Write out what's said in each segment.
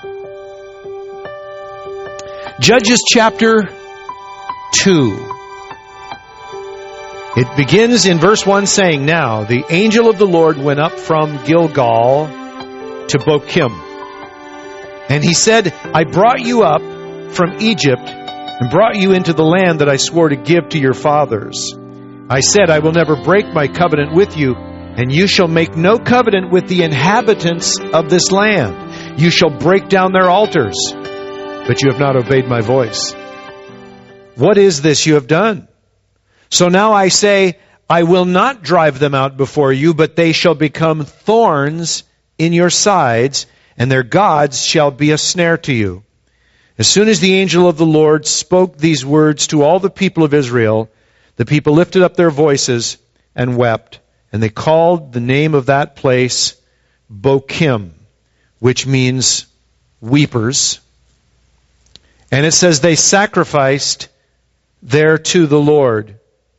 Judges chapter 2. It begins in verse 1 saying, "Now the angel of the Lord went up from Gilgal to Bochim. And he said, I brought you up from Egypt and brought you into the land that I swore to give to your fathers. I said, I will never break my covenant with you, and you shall make no covenant with the inhabitants of this land. You shall break down their altars, but you have not obeyed my voice. What is this you have done? So now I say, I will not drive them out before you, but they shall become thorns in your sides, and their gods shall be a snare to you." As soon as the angel of the Lord spoke these words to all the people of Israel, the people lifted up their voices and wept, and they called the name of that place Bochim, which means weepers. And it says they sacrificed there to the Lord.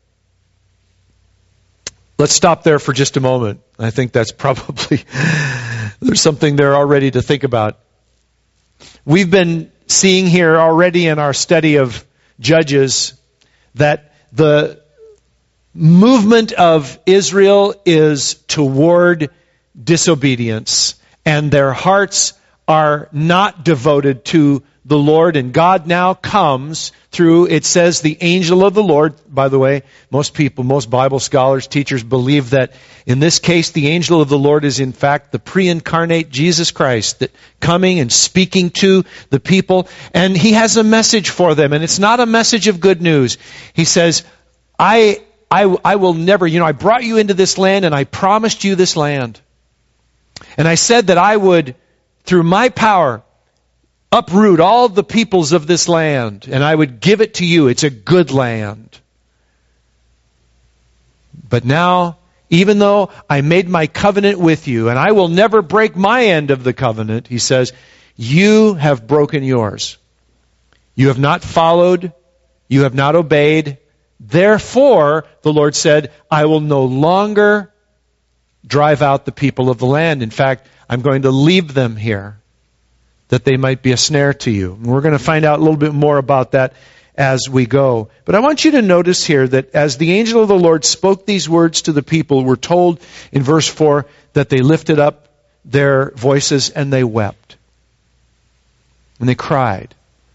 Let's stop there for just a moment. I think that's probably, there's something there already to think about. We've been seeing here already in our study of Judges that the movement of Israel is toward disobedience, and their hearts are not devoted to the Lord, and God now comes through, it says, the angel of the Lord. By the way, most people, most Bible scholars, teachers believe that in this case, the angel of the Lord is in fact the pre-incarnate Jesus Christ, that coming and speaking to the people, and he has a message for them, and it's not a message of good news. He says, I will never, I brought you into this land, and I promised you this land. And I said that I would, through my power, uproot all the peoples of this land, and I would give it to you. It's a good land. But now, even though I made my covenant with you, and I will never break my end of the covenant, he says, you have broken yours. You have not followed. You have not obeyed. Therefore, the Lord said, I will no longer drive out the people of the land. In fact, I'm going to leave them here, that they might be a snare to you. And we're going to find out a little bit more about that as we go. But I want you to notice here that as the angel of the Lord spoke these words to the people, we're told in verse 4 that they lifted up their voices and they wept. And they cried.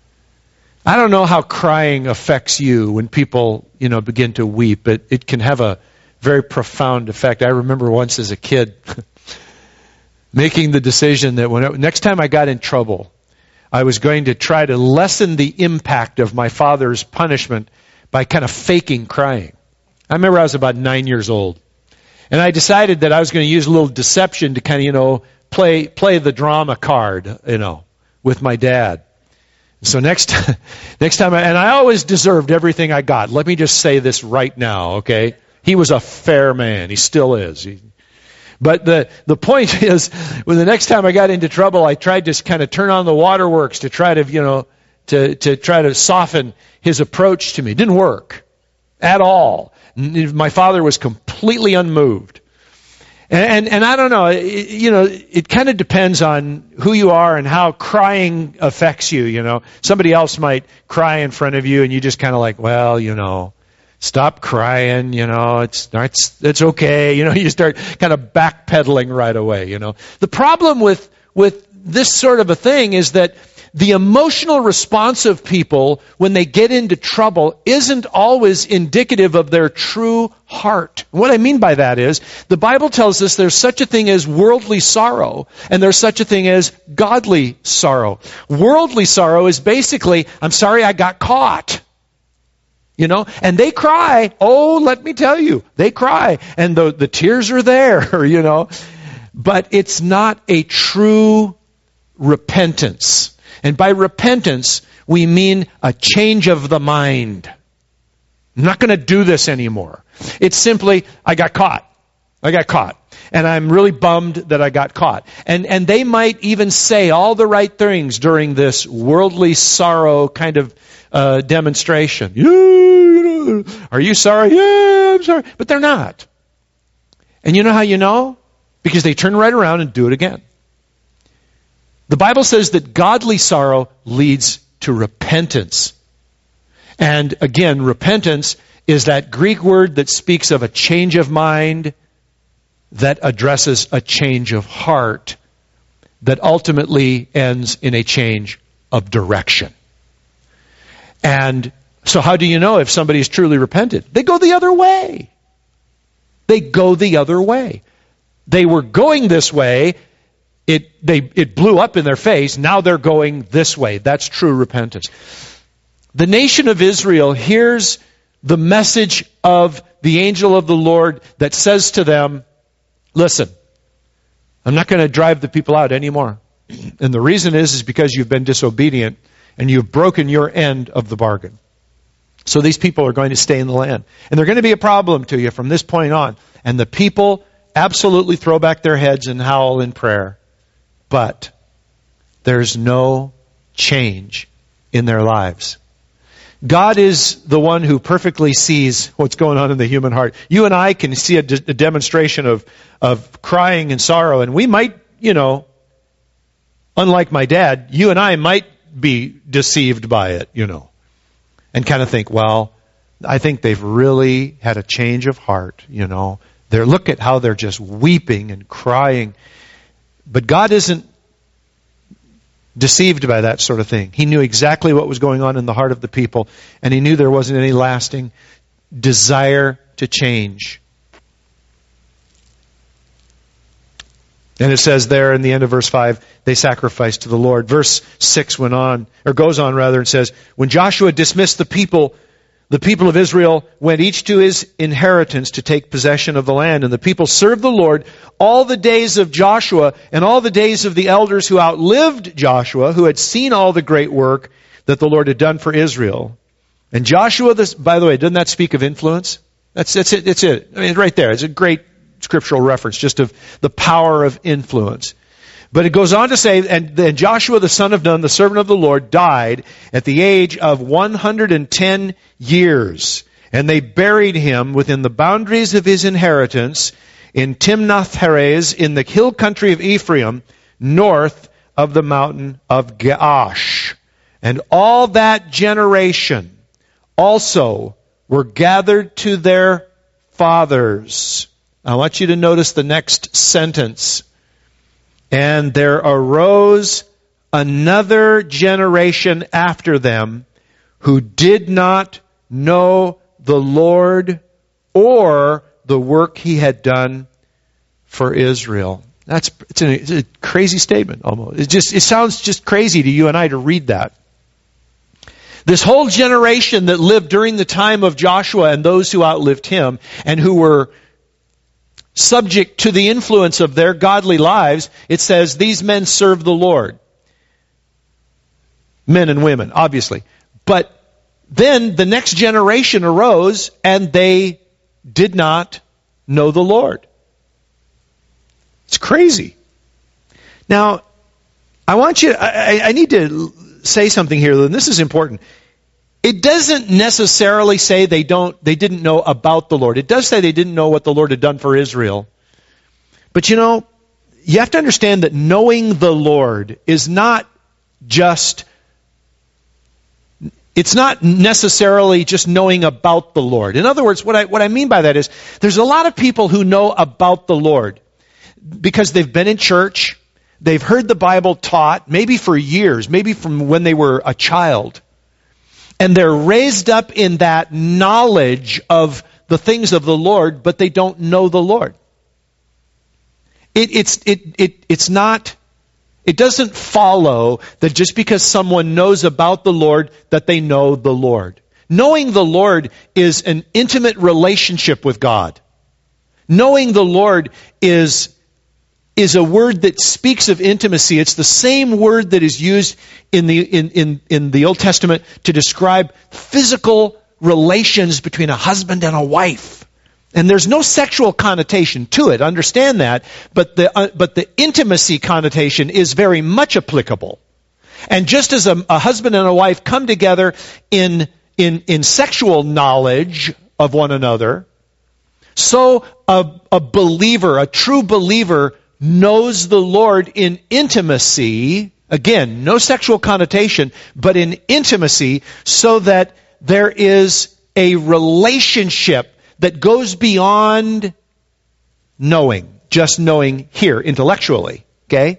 I don't know how crying affects you when people, begin to weep, but it can have a very profound effect. I remember once as a kid making the decision that next time I got in trouble, I was going to try to lessen the impact of my father's punishment by kind of faking crying. I remember I was about 9 years old. And I decided that I was going to use a little deception to kind of, play the drama card, with my dad. So next time, and I always deserved everything I got. Let me just say this right now, okay? He was a fair man. He still is. But the point is, when the next time I got into trouble, I tried to kind of turn on the waterworks to try to, to try to soften his approach to me. It didn't work at all. My father was completely unmoved. And I don't know, it kind of depends on who you are and how crying affects you, Somebody else might cry in front of you and you just kind of like, well, stop crying, it's okay. You start kind of backpedaling right away, The problem with this sort of a thing is that the emotional response of people when they get into trouble isn't always indicative of their true heart. What I mean by that is, the Bible tells us there's such a thing as worldly sorrow, and there's such a thing as godly sorrow. Worldly sorrow is basically, I'm sorry I got caught. And they cry. Oh, let me tell you, they cry. And the tears are there, But it's not a true repentance. And by repentance, we mean a change of the mind. I'm not going to do this anymore. It's simply, I got caught. And I'm really bummed that I got caught. And they might even say all the right things during this worldly sorrow kind of demonstration. Are you sorry? Yeah, I'm sorry. But they're not. And you know how you know? Because they turn right around and do it again. The Bible says that godly sorrow leads to repentance. And again, repentance is that Greek word that speaks of a change of mind that addresses a change of heart that ultimately ends in a change of direction. And so how do you know if somebody is truly repentant? They go the other way. They go the other way. They were going this way. It blew up in their face. Now they're going this way. That's true repentance. The nation of Israel hears the message of the angel of the Lord that says to them, listen, I'm not going to drive the people out anymore. And the reason is because you've been disobedient and you've broken your end of the bargain. So these people are going to stay in the land. And they're going to be a problem to you from this point on. And the people absolutely throw back their heads and howl in prayer. But there's no change in their lives. God is the one who perfectly sees what's going on in the human heart. You and I can see a demonstration of crying and sorrow, and we might, unlike my dad, you and I might be deceived by it, and kind of think, well, I think they've really had a change of heart, Look at how they're just weeping and crying. But God isn't deceived by that sort of thing. He knew exactly what was going on in the heart of the people, and he knew there wasn't any lasting desire to change. And it says there in the end of verse 5, they sacrificed to the Lord. Verse 6 goes on and says, when Joshua dismissed the people of Israel went each to his inheritance to take possession of the land. And the people served the Lord all the days of Joshua and all the days of the elders who outlived Joshua, who had seen all the great work that the Lord had done for Israel. And Joshua, by the way, doesn't that speak of influence? That's it. It's it. I mean, right there. It's a great scriptural reference just of the power of influence. But it goes on to say, and then Joshua the son of Nun, the servant of the Lord, died at the age of 110 years. And they buried him within the boundaries of his inheritance in Timnath-Heres in the hill country of Ephraim, north of the mountain of Gaash. And all that generation also were gathered to their fathers. I want you to notice the next sentence. And there arose another generation after them who did not know the Lord or the work he had done for Israel. It's a crazy statement almost. It sounds just crazy to you and I to read that. This whole generation that lived during the time of Joshua and those who outlived him and who were subject to the influence of their godly lives, it says these men served the Lord. Men and women, obviously. But then the next generation arose and they did not know the Lord. It's crazy. Now, I need to say something here, and this is important. It doesn't necessarily say they didn't know about the Lord. It does say they didn't know what the Lord had done for Israel. But you have to understand that knowing the Lord is not it's not necessarily just knowing about the Lord. In other words, what I mean by that is there's a lot of people who know about the Lord because they've been in church, they've heard the Bible taught, maybe for years, maybe from when they were a child. And they're raised up in that knowledge of the things of the Lord, but they don't know the Lord. It doesn't follow that just because someone knows about the Lord, that they know the Lord. Knowing the Lord is an intimate relationship with God. Knowing the Lord is a word that speaks of intimacy. It's the same word that is used in the Old Testament to describe physical relations between a husband and a wife. And there's no sexual connotation to it, understand that, but the intimacy connotation is very much applicable. And just as a husband and a wife come together in sexual knowledge of one another, so a believer, a true believer, knows the Lord in intimacy, Again, no sexual connotation, but in intimacy, so that there is a relationship that goes beyond knowing, just knowing here intellectually. Okay?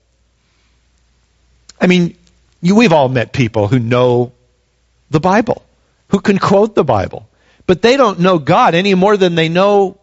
I mean, we've all met people who know the Bible, who can quote the Bible, but they don't know God any more than they know,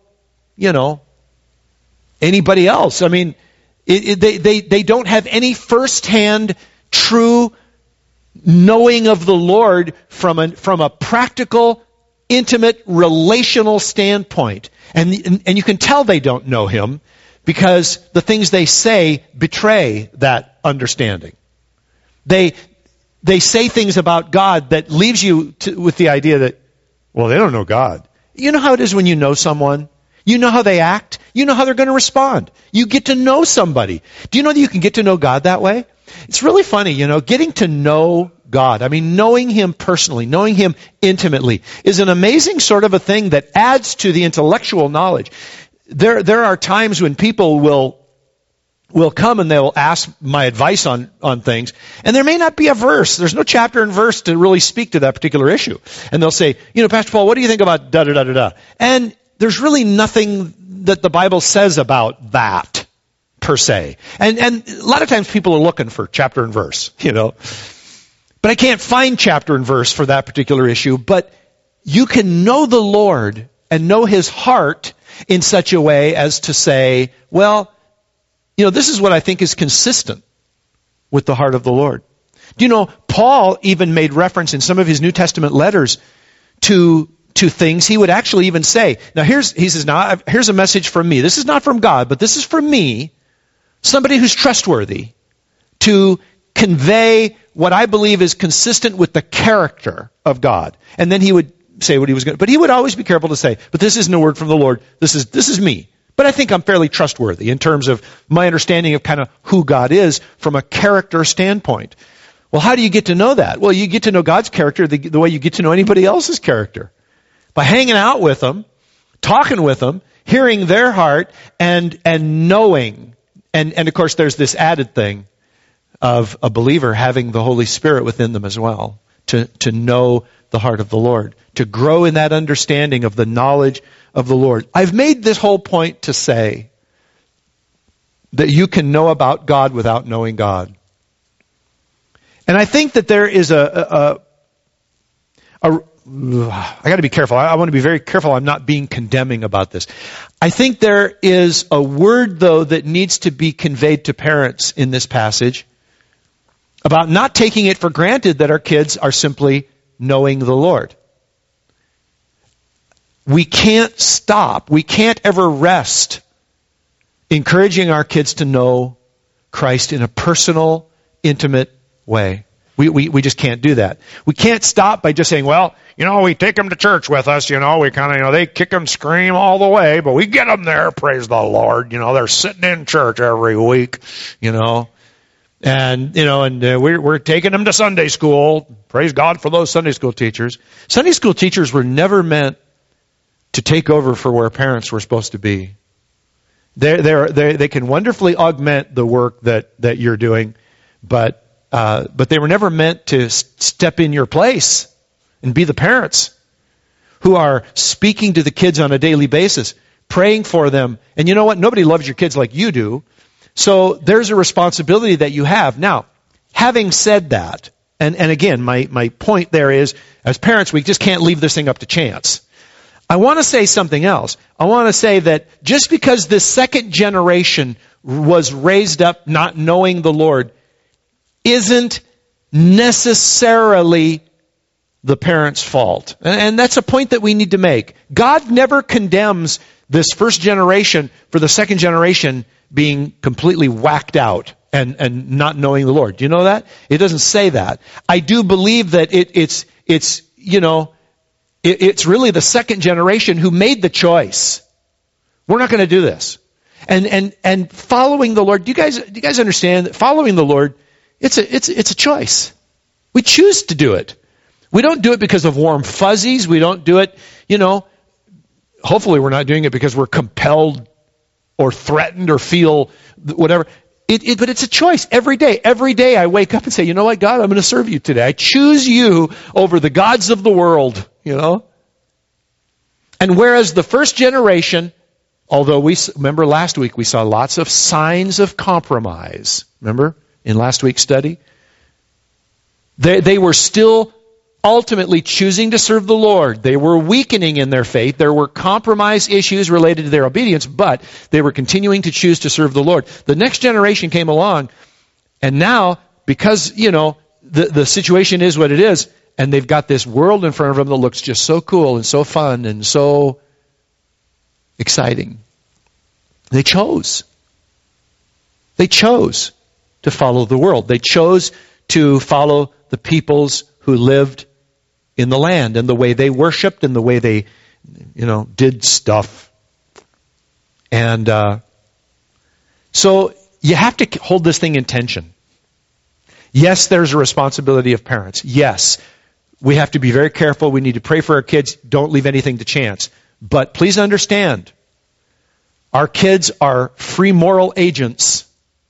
anybody else. I mean, they don't have any firsthand true knowing of the Lord from a practical, intimate, relational standpoint. And you can tell they don't know Him because the things they say betray that understanding. They say things about God that leaves you with the idea that, well, they don't know God. You know how it is when you know someone? You know how they act. You know how they're going to respond. You get to know somebody. Do you know that you can get to know God that way? It's really funny, getting to know God. I mean, knowing Him personally, knowing Him intimately is an amazing sort of a thing that adds to the intellectual knowledge. There are times when people will come and they'll ask my advice on things, and there may not be a verse. There's no chapter and verse to really speak to that particular issue. And they'll say, Pastor Paul, what do you think about da-da-da-da-da? And there's really nothing that the Bible says about that, per se. And a lot of times people are looking for chapter and verse, But I can't find chapter and verse for that particular issue. But you can know the Lord and know His heart in such a way as to say, well, this is what I think is consistent with the heart of the Lord. Do you know, Paul even made reference in some of his New Testament letters to things. He would actually even say, he says, here's a message from me. This is not from God, but this is from me, somebody who's trustworthy, to convey what I believe is consistent with the character of God. And then he would say what he was going to, but he would always be careful to say, but this isn't a word from the Lord. This is me. But I think I'm fairly trustworthy in terms of my understanding of kind of who God is from a character standpoint. Well, how do you get to know that? Well, you get to know God's character the way you get to know anybody else's character. By hanging out with them, talking with them, hearing their heart, and knowing. And of course, there's this added thing of a believer having the Holy Spirit within them as well, to know the heart of the Lord, to grow in that understanding of the knowledge of the Lord. I've made this whole point to say that you can know about God without knowing God. And I think that there is I got to be careful. I want to be very careful. I'm not being condemning about this. I think there is a word, though, that needs to be conveyed to parents in this passage about not taking it for granted that our kids are simply knowing the Lord. We can't stop. We can't ever rest encouraging our kids to know Christ in a personal, intimate way. We just can't do that. We can't stop by just saying, well, we take them to church with us, we kind of, they kick and scream all the way, but we get them there, praise the Lord. They're sitting in church every week, and we're taking them to Sunday school. Praise God for those Sunday school teachers. Sunday school teachers were never meant to take over for where parents were supposed to be. They can wonderfully augment the work that you're doing, but they were never meant to step in your place and be the parents who are speaking to the kids on a daily basis, praying for them. And you know what? Nobody loves your kids like you do. So there's a responsibility that you have. Now, having said that, and again, my point there is, as parents, we just can't leave this thing up to chance. I want to say something else. I want to say that just because this second generation was raised up not knowing the Lord isn't necessarily the parents' fault. And that's a point that we need to make. God never condemns this first generation for the second generation being completely whacked out and not knowing the Lord. Do you know that? It doesn't say that. I do believe that it's really the second generation who made the choice. We're not going to do this. And following the Lord, do you guys understand that following the Lord, it's a choice. We choose to do it. We don't do it because of warm fuzzies. We don't do it, hopefully we're not doing it because we're compelled or threatened or feel whatever. But it's a choice every day. Every day I wake up and say, you know what, God, I'm going to serve you today. I choose you over the gods of the world, you know. And whereas the first generation, although remember last week we saw lots of signs of compromise. Remember in last week's study? They were still ultimately choosing to serve the Lord. They were weakening in their faith. There were compromise issues related to their obedience, but they were continuing to choose to serve the Lord. The next generation came along, and now, because, you know, the situation is what it is, and they've got this world in front of them that looks just so cool and so fun and so exciting. They chose. They chose to follow the world. They chose to follow the peoples who lived in the land and the way they worshiped and the way they, you know, did stuff. And so you have to hold this thing in tension. Yes, there's a responsibility of parents. Yes, we have to be very careful. We need to pray for our kids. Don't leave anything to chance. But please understand, our kids are free moral agents.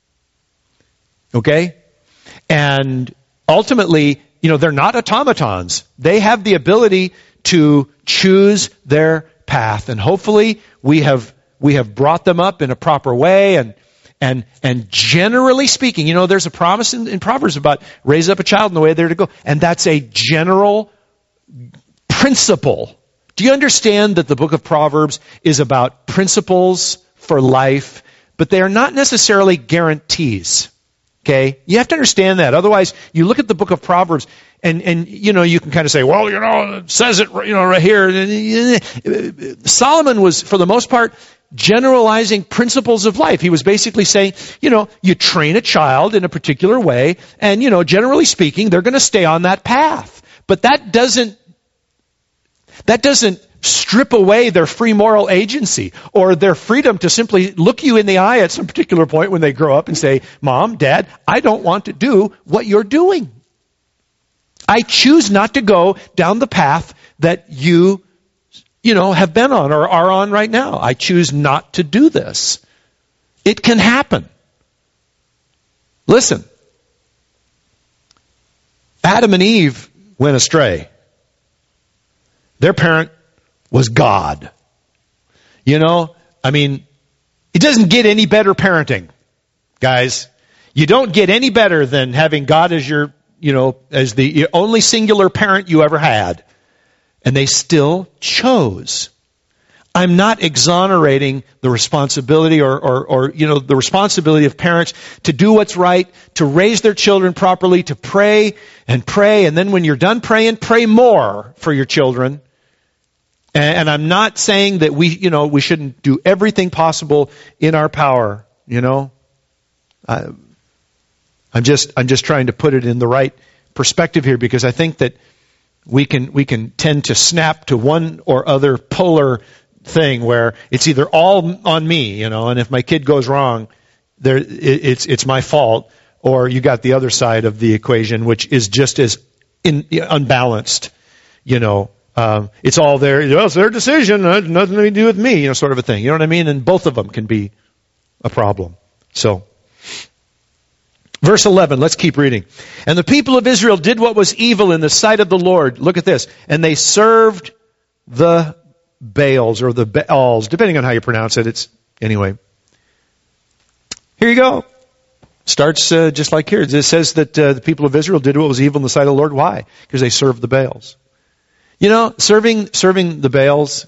Okay? And ultimately, you know, they're not automatons. They have the ability to choose their path. And hopefully we have brought them up in a proper way. And generally speaking, you know, there's a promise in Proverbs about raise up a child in the way they're to go. And that's a general principle. Do you understand that the book of Proverbs is about principles for life, but they are not necessarily guarantees? Okay? You have to understand that. Otherwise, you look at the book of Proverbs and you know, you can kind of say, well, you know, it says it, you know, right here. Solomon was, for the most part, generalizing principles of life. He was basically saying, you know, you train a child in a particular way, and, you know, generally speaking, they're going to stay on that path. But that doesn't strip away their free moral agency or their freedom to simply look you in the eye at some particular point when they grow up and say, Mom, Dad, I don't want to do what you're doing. I choose not to go down the path that you know, have been on or are on right now. I choose not to do this. It can happen. Listen, Adam and Eve went astray. Their parent was God. You know, I mean, it doesn't get any better parenting, guys. You don't get any better than having God as your, you know, as the only singular parent you ever had. And they still chose. I'm not exonerating the responsibility or you know, the responsibility of parents to do what's right, to raise their children properly, to pray, and then when you're done praying, pray more for your children. And I'm not saying that we shouldn't do everything possible in our power, you know. I'm just trying to put it in the right perspective here, because I think that we can tend to snap to one or other polar thing where it's either all on me, you know, and if my kid goes wrong, it's my fault, or you got the other side of the equation, which is just as unbalanced, you know. It's all it's their decision, it has nothing to do with me, you know, sort of a thing. You know what I mean? And both of them can be a problem. So, verse 11, let's keep reading. And the people of Israel did what was evil in the sight of the Lord. Look at this. And they served the Baals, or the Baals, depending on how you pronounce it. Anyway. Here you go. Starts just like here. It says that the people of Israel did what was evil in the sight of the Lord. Why? Because they served the Baals. You know, serving the Baals,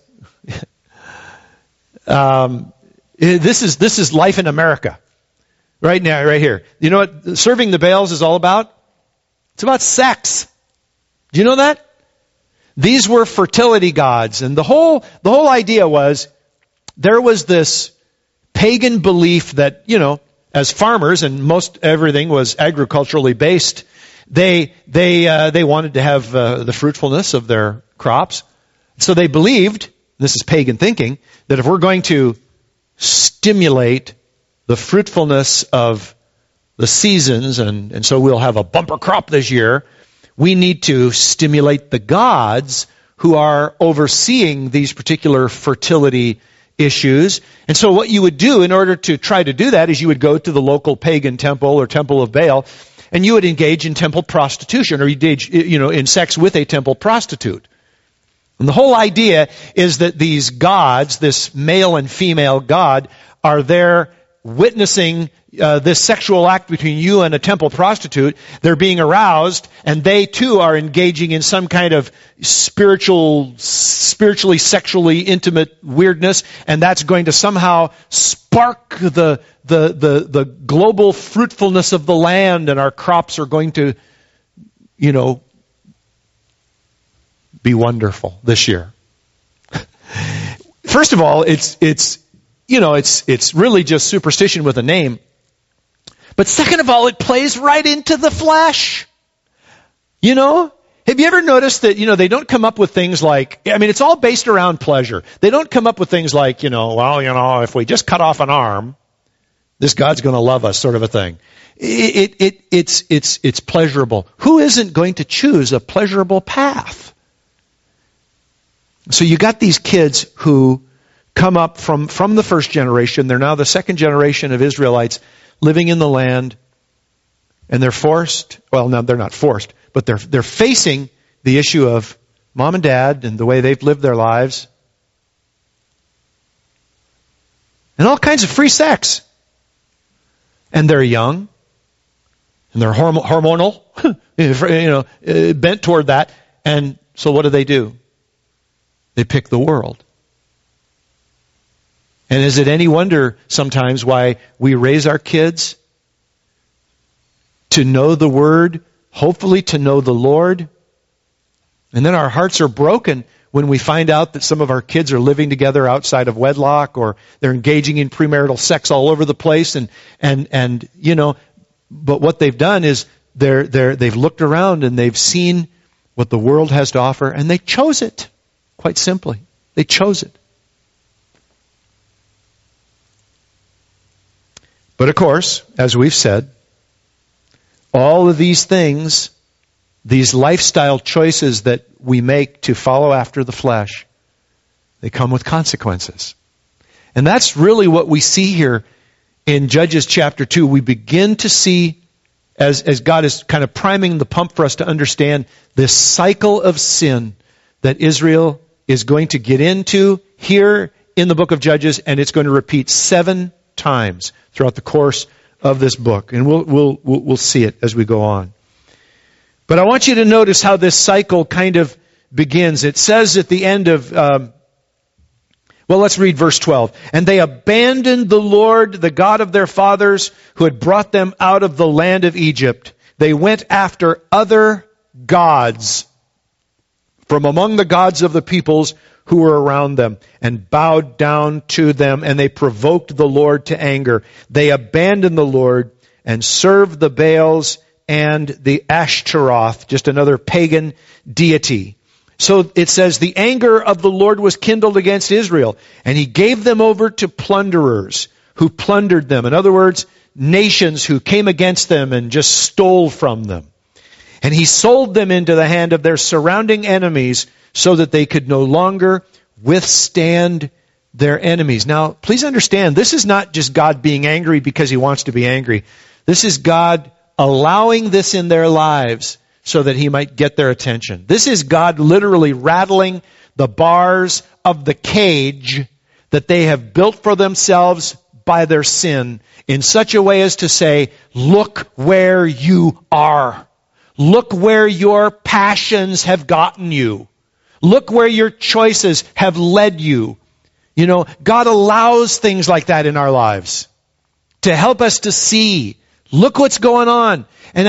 this is life in America. Right now, right here. You know what serving the Baals is all about? It's about sex. Do you know that? These were fertility gods, and the whole idea was there was this pagan belief that, you know, as farmers, and most everything was agriculturally based, they wanted to have the fruitfulness of their crops. So they believed, this is pagan thinking, that if we're going to stimulate the fruitfulness of the seasons, and so we'll have a bumper crop this year, we need to stimulate the gods who are overseeing these particular fertility issues. And so what you would do in order to try to do that is you would go to the local pagan temple or temple of Baal, and you would engage in temple prostitution, or engage, in sex with a temple prostitute. And the whole idea is that these gods, this male and female god, are there witnessing this sexual act between you and a temple prostitute. They're being aroused, and they too are engaging in some kind of spiritually, sexually intimate weirdness, and that's going to somehow spark the global fruitfulness of the land, and our crops are going to, be wonderful this year. First of all, it's really just superstition with a name. But second of all, it plays right into the flesh. Have you ever noticed that, they don't come up with things like, it's all based around pleasure. They don't come up with things like, if we just cut off an arm, this God's going to love us, sort of a thing. It's pleasurable. Who isn't going to choose a pleasurable path? So you got these kids who come up from the first generation. They're now the second generation of Israelites living in the land, and they're forced, well, no, they're not forced, but they're facing the issue of mom and dad and the way they've lived their lives. And all kinds of free sex. And they're young, and they're hormonal, bent toward that. And so what do? They pick the world. And is it any wonder sometimes why we raise our kids to know the Word, hopefully to know the Lord, and then our hearts are broken when we find out that some of our kids are living together outside of wedlock, or they're engaging in premarital sex all over the place, but what they've done is they've looked around and they've seen what the world has to offer, and they chose it. Quite simply, they chose it. But of course, as we've said, all of these things, these lifestyle choices that we make to follow after the flesh, they come with consequences. And that's really what we see here in Judges chapter 2. We begin to see, as God is kind of priming the pump for us to understand this cycle of sin that Israel is going to get into here in the book of Judges, and it's going to repeat 7 times throughout the course of this book. And we'll see it as we go on. But I want you to notice how this cycle kind of begins. It says at the end of, let's read verse 12. And they abandoned the Lord, the God of their fathers, who had brought them out of the land of Egypt. They went after other gods from among the gods of the peoples who were around them, and bowed down to them, and they provoked the Lord to anger. They abandoned the Lord and served the Baals and the Ashtaroth, just another pagan deity. So it says, the anger of the Lord was kindled against Israel, and he gave them over to plunderers who plundered them. In other words, nations who came against them and just stole from them. And he sold them into the hand of their surrounding enemies so that they could no longer withstand their enemies. Now, please understand, this is not just God being angry because he wants to be angry. This is God allowing this in their lives so that he might get their attention. This is God literally rattling the bars of the cage that they have built for themselves by their sin in such a way as to say, look where you are. Look where your passions have gotten you. Look where your choices have led you. God allows things like that in our lives to help us to see. Look what's going on. And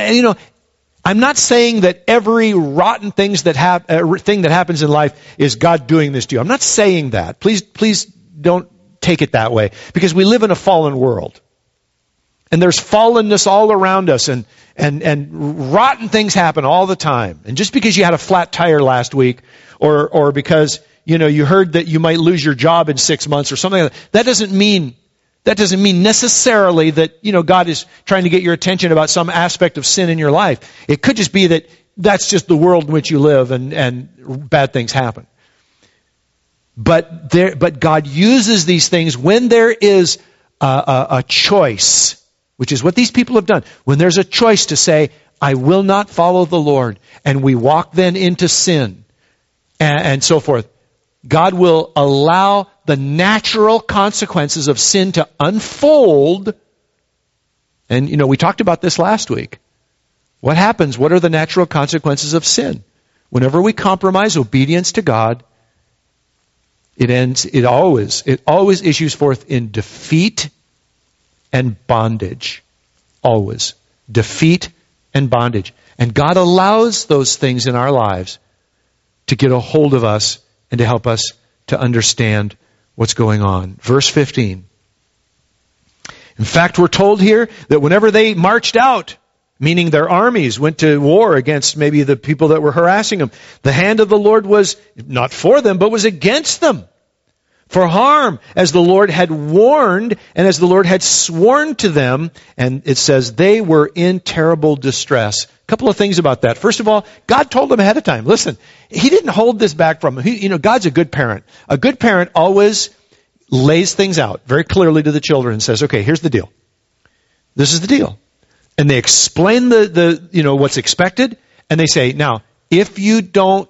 I'm not saying that every rotten thing that happens in life is God doing this to you. I'm not saying that. Please don't take it that way, because we live in a fallen world. And there's fallenness all around us, and rotten things happen all the time. And just because you had a flat tire last week, or because you heard that you might lose your job in 6 months or something like that, that doesn't mean necessarily that God is trying to get your attention about some aspect of sin in your life. It could just be that that's just the world in which you live, and bad things happen. But God uses these things when there is a choice, which is what these people have done. When there's a choice to say, I will not follow the Lord, and we walk then into sin, and so forth, God will allow the natural consequences of sin to unfold. And, we talked about this last week. What happens? What are the natural consequences of sin? Whenever we compromise obedience to God, it always issues forth in defeat and bondage. Always. Defeat and bondage. And God allows those things in our lives to get a hold of us and to help us to understand what's going on. Verse 15. In fact, we're told here that whenever they marched out, meaning their armies went to war against maybe the people that were harassing them, the hand of the Lord was not for them, but was against them for harm, as the Lord had warned and as the Lord had sworn to them. And it says they were in terrible distress. A couple of things about that. First of all, God told them ahead of time. Listen, He didn't hold this back from them. God's a good parent. A good parent always lays things out very clearly to the children and says, okay, here's the deal. This is the deal. And they explain the what's expected, and they say, now, if you don't,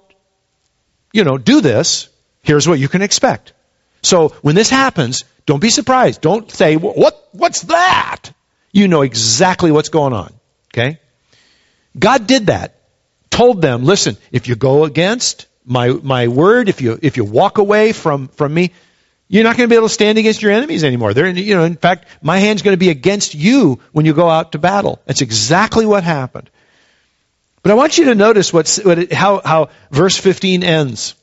do this, here's what you can expect. So when this happens, don't be surprised. Don't say, what's that? You know exactly what's going on. Okay? God did that. Told them, listen, if you go against my word, if you walk away from me, you're not going to be able to stand against your enemies anymore. In fact, my hand's going to be against you when you go out to battle. That's exactly what happened. But I want you to notice how verse 15 ends.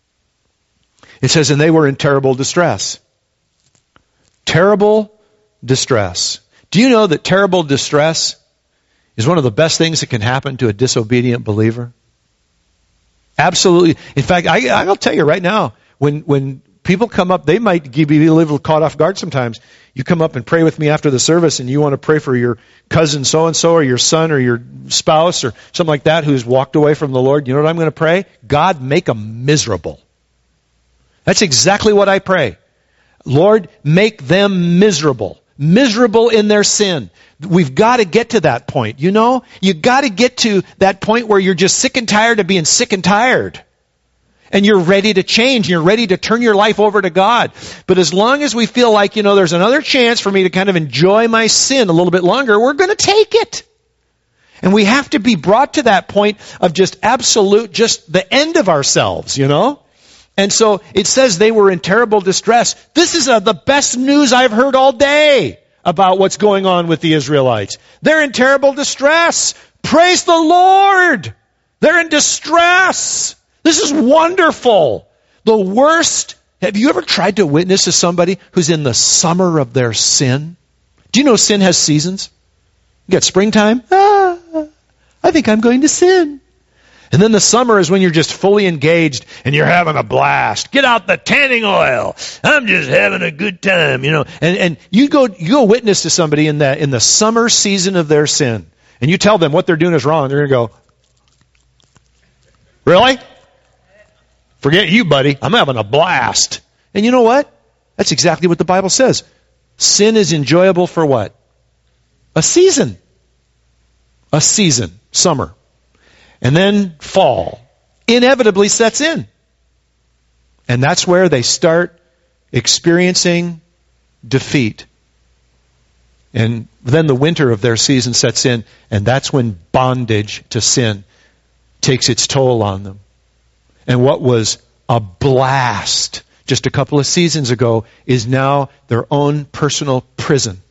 It says, and they were in terrible distress. Terrible distress. Do you know that terrible distress is one of the best things that can happen to a disobedient believer? Absolutely. In fact, I'll tell you right now, when people come up, they might be a little caught off guard sometimes. You come up and pray with me after the service, and you want to pray for your cousin so-and-so or your son or your spouse or something like that who's walked away from the Lord. You know what I'm going to pray? God, make them miserable. That's exactly what I pray. Lord, make them miserable. Miserable in their sin. We've got to get to that point. You've got to get to that point where you're just sick and tired of being sick and tired. And you're ready to change. You're ready to turn your life over to God. But as long as we feel like, there's another chance for me to kind of enjoy my sin a little bit longer, we're going to take it. And we have to be brought to that point of just the end of ourselves, And so it says they were in terrible distress. This is the best news I've heard all day about what's going on with the Israelites. They're in terrible distress. Praise the Lord. They're in distress. This is wonderful. The worst. Have you ever tried to witness to somebody who's in the summer of their sin? Do you know sin has seasons? You got springtime. I think I'm going to sin. And then the summer is when you're just fully engaged and you're having a blast. Get out the tanning oil. I'm just having a good time, And you go witness to somebody in the summer season of their sin. And you tell them what they're doing is wrong. They're going to go, really? Forget you, buddy. I'm having a blast. And you know what? That's exactly what the Bible says. Sin is enjoyable for what? A season. A season. Summer. And then fall inevitably sets in. And that's where they start experiencing defeat. And then the winter of their season sets in, and that's when bondage to sin takes its toll on them. And what was a blast just a couple of seasons ago is now their own personal prison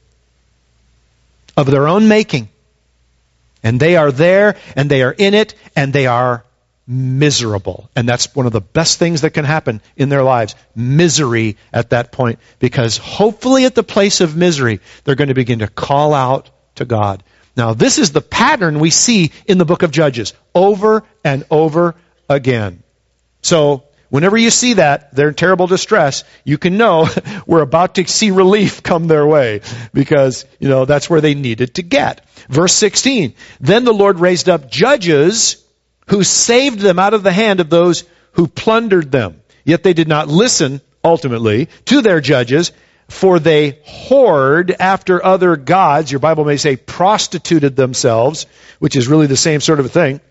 of their own making. And they are there, and they are in it, and they are miserable. And that's one of the best things that can happen in their lives. Misery at that point. Because hopefully at the place of misery, they're going to begin to call out to God. Now, this is the pattern we see in the book of Judges. Over and over again. So, whenever you see that, they're in terrible distress, you can know we're about to see relief come their way. Because, that's where they needed to get. Verse 16, then the Lord raised up judges who saved them out of the hand of those who plundered them. Yet they did not listen, ultimately, to their judges, for they whored after other gods. Your Bible may say prostituted themselves, which is really the same sort of a thing,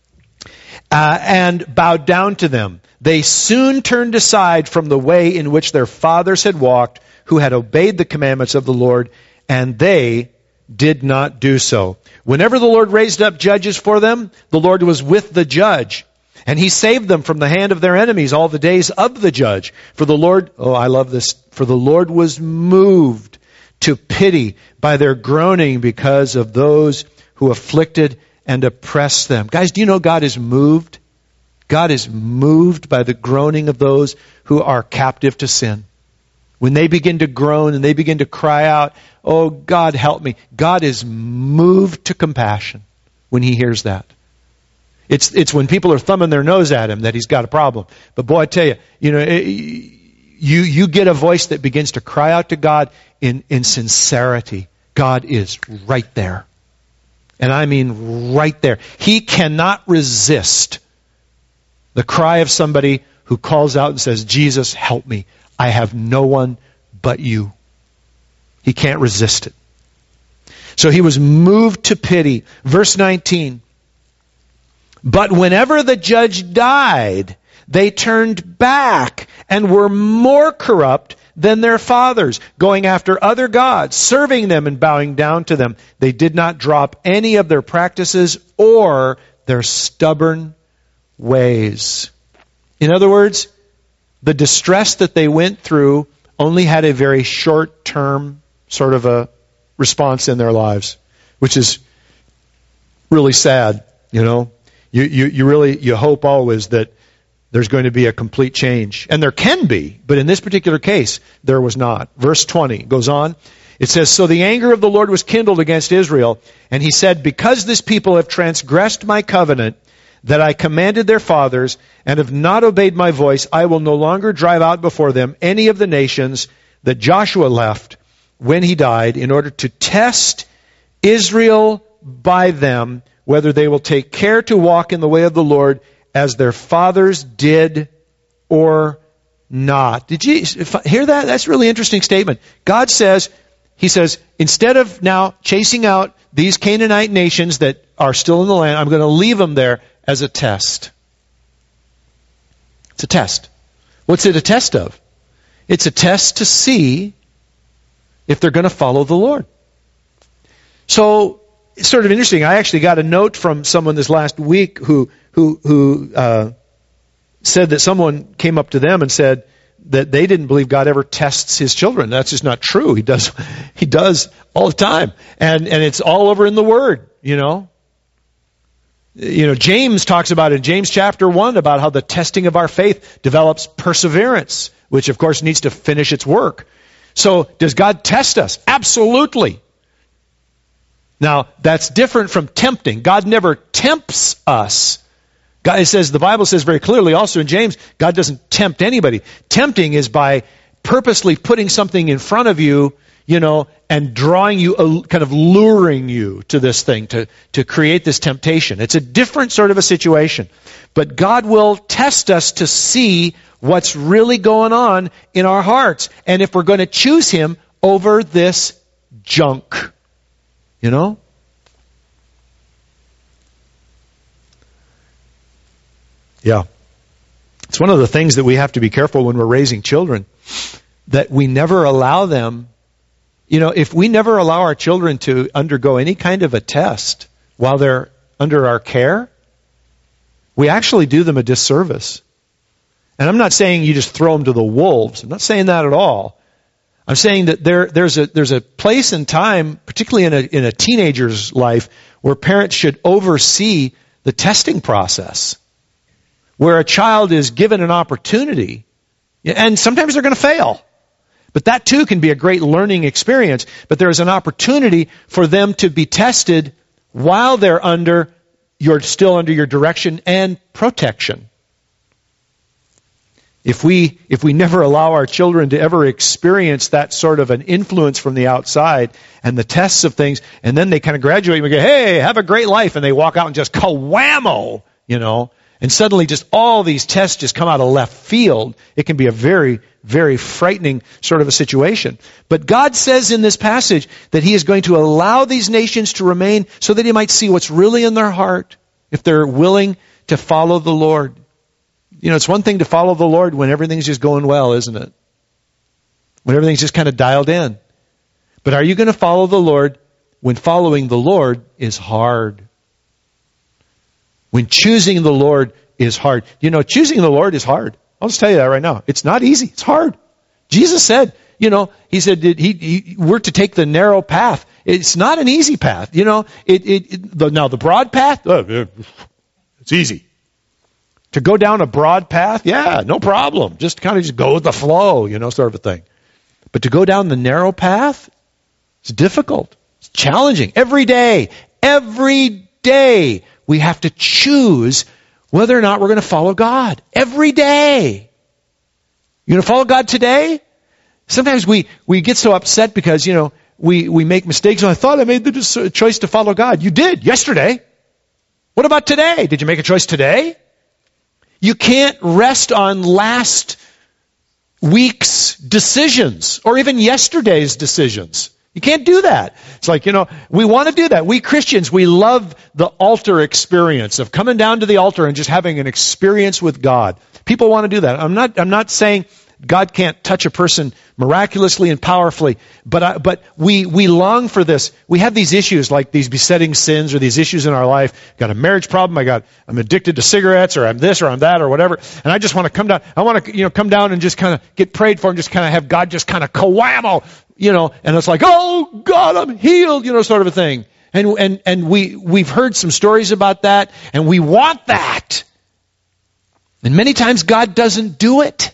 and bowed down to them. They soon turned aside from the way in which their fathers had walked, who had obeyed the commandments of the Lord, and they did not do so. Whenever the Lord raised up judges for them, the Lord was with the judge, and he saved them from the hand of their enemies all the days of the judge. For the Lord, I love this, for the Lord was moved to pity by their groaning because of those who afflicted and oppressed them. Guys, do you know God is moved? God is moved by the groaning of those who are captive to sin. When they begin to groan and they begin to cry out, oh, God, help me. God is moved to compassion when he hears that. It's when people are thumbing their nose at him that he's got a problem. But boy, I tell you, you get a voice that begins to cry out to God in sincerity. God is right there. And I mean right there. He cannot resist the cry of somebody who calls out and says, Jesus, help me. I have no one but you. He can't resist it. So he was moved to pity. Verse 19. But whenever the judge died, they turned back and were more corrupt than their fathers, going after other gods, serving them and bowing down to them. They did not drop any of their practices or their stubborn ways. In other words, the distress that they went through only had a very short-term sort of a response in their lives, which is really sad, You hope always that there's going to be a complete change. And there can be, but in this particular case, there was not. Verse 20 goes on. It says, so the anger of the Lord was kindled against Israel, and he said, because this people have transgressed my covenant that I commanded their fathers, and have not obeyed my voice, I will no longer drive out before them any of the nations that Joshua left when he died, in order to test Israel by them, whether they will take care to walk in the way of the Lord as their fathers did or not. Did you hear that? That's a really interesting statement. God says, he says, instead of now chasing out these Canaanite nations that are still in the land, I'm going to leave them there as a test. It's a test. What's it a test of? It's a test to see if they're going to follow the Lord. So, it's sort of interesting. I actually got a note from someone this last week who said that someone came up to them and said that they didn't believe God ever tests his children. That's just not true. He does all the time. And it's all over in the Word, James talks about it in James chapter 1 about how the testing of our faith develops perseverance, which of course needs to finish its work. So, does God test us? Absolutely. Now, that's different from tempting. God never tempts us. The Bible says very clearly also in James, God doesn't tempt anybody. Tempting is by purposely putting something in front of you, and drawing you, kind of luring you to this thing, to create this temptation. It's a different sort of a situation. But God will test us to see what's really going on in our hearts, and if we're going to choose him over this junk. Yeah. It's one of the things that we have to be careful when we're raising children, that we never allow them, if we never allow our children to undergo any kind of a test while they're under our care, we actually do them a disservice. And I'm not saying you just throw them to the wolves. I'm not saying that at all. I'm saying that there's a place and time, particularly in a teenager's life, where parents should oversee the testing process, where a child is given an opportunity, and sometimes they're going to fail. But that too can be a great learning experience. But there is an opportunity for them to be tested while they're still under your direction and protection. If we never allow our children to ever experience that sort of an influence from the outside and the tests of things, and then they kind of graduate and we go, hey, have a great life, and they walk out and just ka-whammo, and suddenly just all these tests just come out of left field, it can be a very, very frightening sort of a situation. But God says in this passage that He is going to allow these nations to remain so that He might see what's really in their heart if they're willing to follow the Lord. You know, it's one thing to follow the Lord when everything's just going well, isn't it? When everything's just kind of dialed in. But are you going to follow the Lord when following the Lord is hard? When choosing the Lord is hard. You know, choosing the Lord is hard. I'll just tell you that right now. It's not easy. It's hard. Jesus said, you know, He said that we're to take the narrow path. It's not an easy path. You know, now the broad path, it's easy. To go down a broad path, yeah, no problem. Just kind of just go with the flow, you know, sort of a thing. But to go down the narrow path, it's difficult. It's challenging. Every day, we have to choose whether or not we're going to follow God. Every day. You're going to follow God today? Sometimes we get so upset because, you know, we make mistakes. I thought I made the choice to follow God. You did, yesterday. What about today? Did you make a choice today? You can't rest on last week's decisions or even yesterday's decisions. You can't do that. It's like, you know, we want to do that. We Christians, we love the altar experience of coming down to the altar and just having an experience with God. People want to do that. I'm not saying God can't touch a person miraculously and powerfully, but we long for this. We have these issues like these besetting sins or these issues in our life. Got a marriage problem. I'm addicted to cigarettes, or I'm this or I'm that or whatever. And I just want to come down. I want to, you know, come down and just kind of get prayed for and just kind of have God just kind of kawamo, you know, and it's like, oh God, I'm healed, you know, sort of a thing. And we've heard some stories about that, and we want that. And many times God doesn't do it.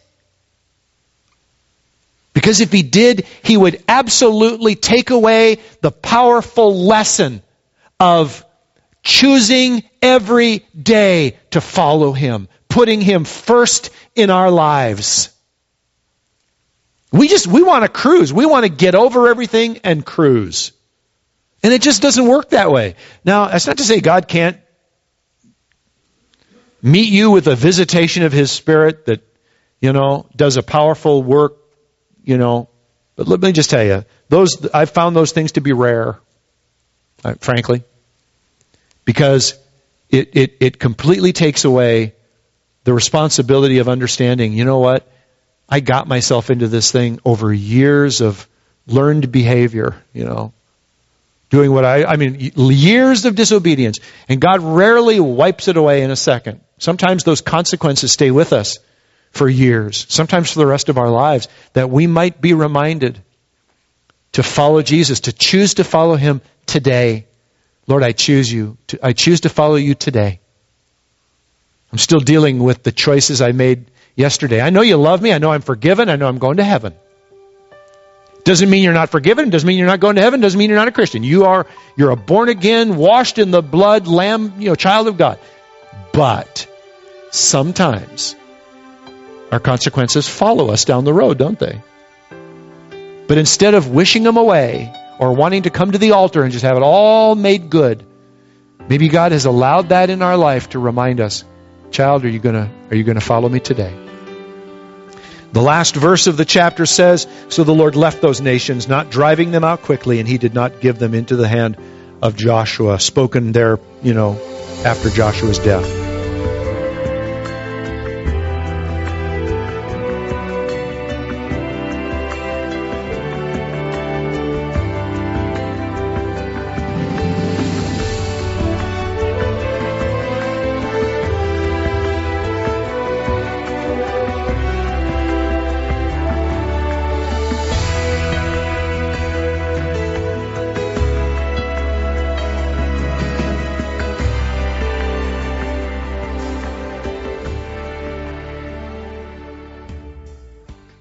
Because if He did, He would absolutely take away the powerful lesson of choosing every day to follow Him, putting Him first in our lives. We want to cruise. We want to get over everything and cruise. And it just doesn't work that way. Now, that's not to say God can't meet you with a visitation of His Spirit that, you know, does a powerful work. You know, but let me just tell you, I've found those things to be rare, frankly, because it completely takes away the responsibility of understanding, you know what, I got myself into this thing over years of learned behavior, you know, doing what years of disobedience, and God rarely wipes it away in a second. Sometimes those consequences stay with us for years, sometimes for the rest of our lives, that we might be reminded to follow Jesus, to choose to follow Him today. Lord, I choose you. I choose to follow you today. I'm still dealing with the choices I made yesterday. I know you love me. I know I'm forgiven. I know I'm going to heaven. Doesn't mean you're not forgiven. Doesn't mean you're not going to heaven. Doesn't mean you're not a Christian. You're a born again, washed in the blood, lamb, you know, child of God. But sometimes our consequences follow us down the road, don't they? But instead of wishing them away or wanting to come to the altar and just have it all made good, maybe God has allowed that in our life to remind us, child, are you going to follow me today? The last verse of the chapter says, so the Lord left those nations, not driving them out quickly, and He did not give them into the hand of Joshua, spoken there, you know, after Joshua's death.